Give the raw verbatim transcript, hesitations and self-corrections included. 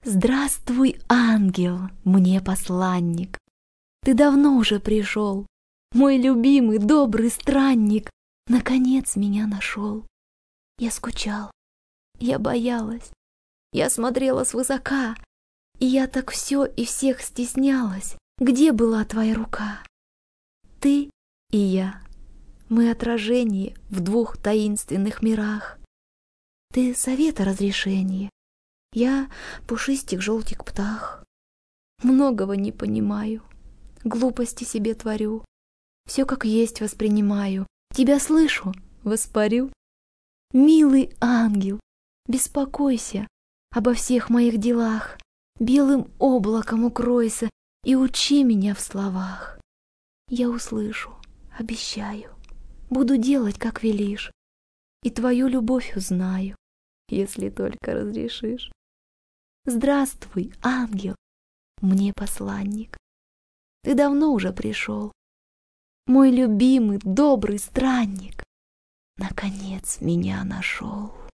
Здравствуй, ангел, мне посланник. Ты давно уже пришел, мой любимый, добрый странник. Наконец меня нашел. Я скучал, я боялась, я смотрела свысока, и я так все и всех стеснялась. Где была твоя рука? Ты и я, мы отражение в двух таинственных мирах. Ты совета разрешение, я пушистик-желтик птах. Многого не понимаю, глупости себе творю, все как есть воспринимаю, тебя слышу, воспарю. Милый ангел, беспокойся обо всех моих делах, белым облаком укройся и учи меня в словах. Я услышу, обещаю, буду делать, как велишь, и твою любовь узнаю, если только разрешишь. Здравствуй, ангел, мне посланник. Ты давно уже пришел, мой любимый, добрый странник. Наконец меня нашел.